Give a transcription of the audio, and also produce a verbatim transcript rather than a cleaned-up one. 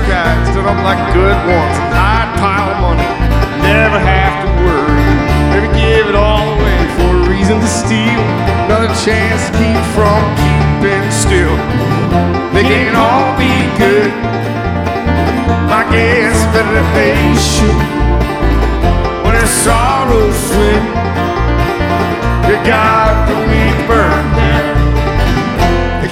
sky, stood up like good once, high pile of money, never have to worry. Never give it all away for a reason to steal, another chance to keep from keeping still. They can't all be good. I guess better that they should.